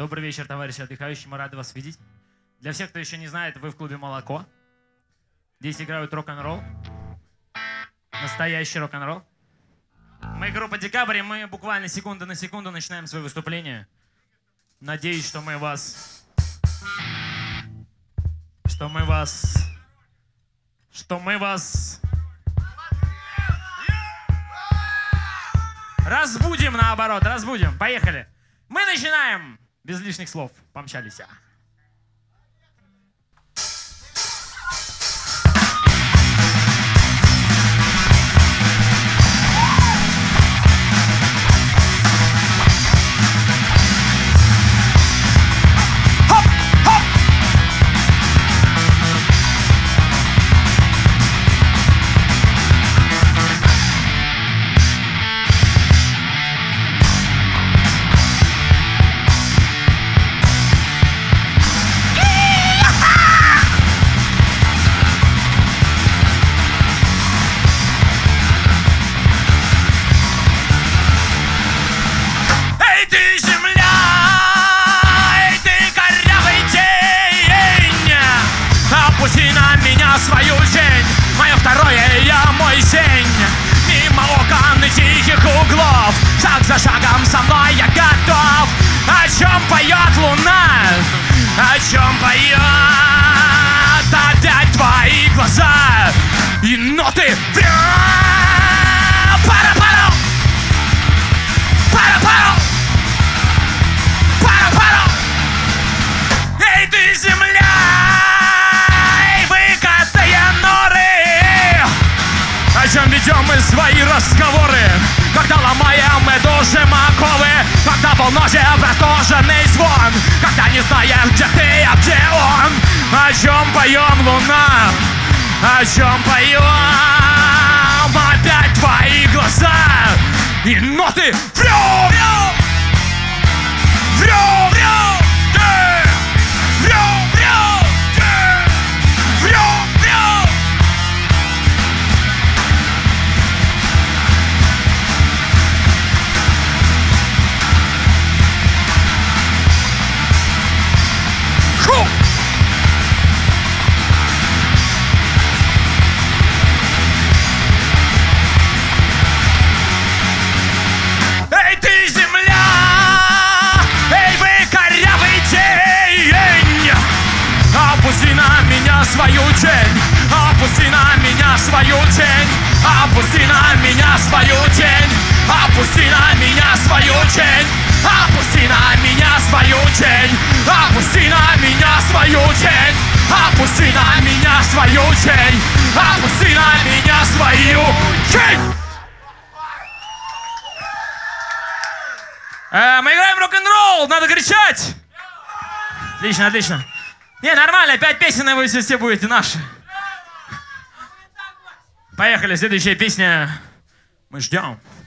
Добрый вечер, товарищи отдыхающие, мы рады вас видеть. Для всех, кто еще не знает, вы в клубе «Молоко». Здесь играют рок-н-ролл. Настоящий рок-н-ролл. Мы группа «Декабрь», и мы буквально секунда на секунду начинаем свое выступление. Надеюсь, что мы вас разбудим, наоборот, разбудим. Поехали. Мы начинаем. Без лишних слов. Помчались. Свою тень, мое второе я, мой день. Мимо окон и тихих углов, шаг за шагом со мной я готов. О чем поет луна, о чем поет опять твои глаза и ноты пара-пару, пара-пару, пара-пару. Эй, ты земля! О чем ведем мы свои разговоры, когда ломаем мы души оковы, когда полночи простуженный звон, когда не знаем, где ты, а где он. О чем поем, луна, о чем поем опять твои глаза и ноты врём, врём, врём, врём, врём, врём, врём, врём. Эй, ты земля! Эй, вы корявый день! Опусти на меня свою тень! Опусти на меня свою тень! Опусти на меня свою тень! Опусти на меня свою тень! Опусти на меня свою тень! Опусти на меня свою тень! Опусти на меня свою тень! Опусти на меня свою тень! Мы играем рок-н-ролл, надо кричать! Отлично, отлично. Не, нормально, 5 песен, и вы все будете наши. Поехали, следующая песня. Мы ждем.